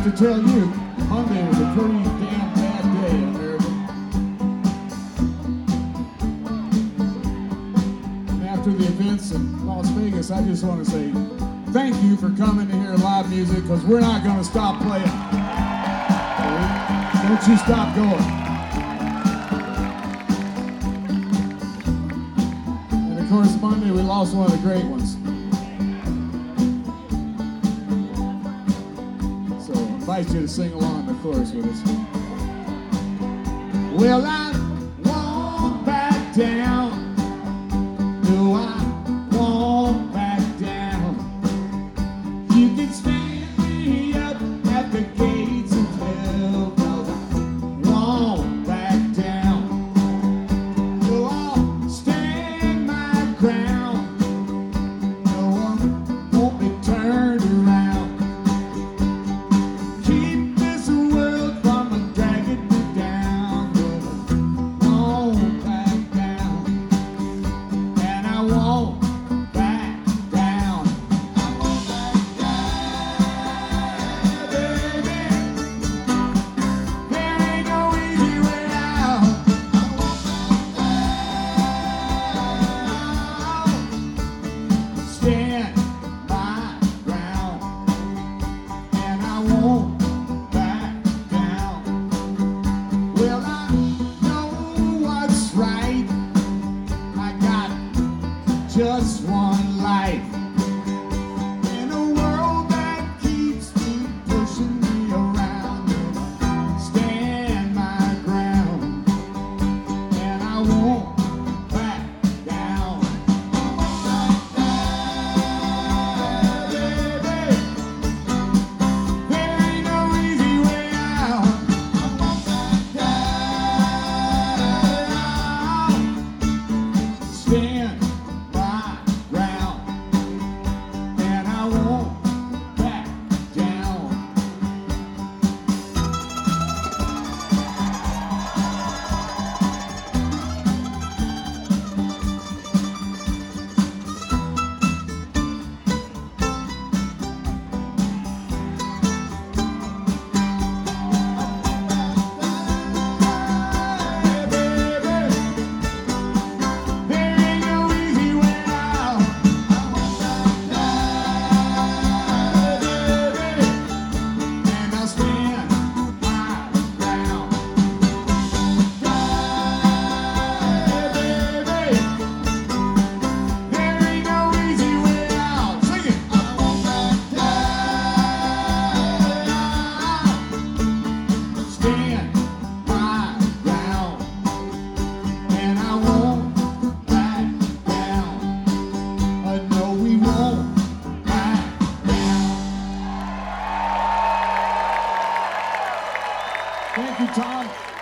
to tell you, Monday was a pretty damn bad day in America. And after the events in Las Vegas, I just want to say thank you for coming to hear live music, because we're not going to stop playing. Don't you stop going. And of course, Monday we lost one of the great ones. So I invite you to sing along the chorus with us. Well, I won't back down. No, I won't back down. You can stand me up at the gates of hell, 'cause I won't back down. No, I'll stand my ground. No, I won't be turned around. Keep this world from dragging me down. No, I won't back down. And I won't back down. I won't back down, baby. There ain't no easy way out. I won't stand my ground, and I won't back down. Well, I know what's right. I got just one life in a world that keeps me pushing me around. Stand my ground, and I won't back down. I won't back down, baby. There ain't no easy way out. I won't back down. Stand my ground, and I won't back down. Thank you, Tom.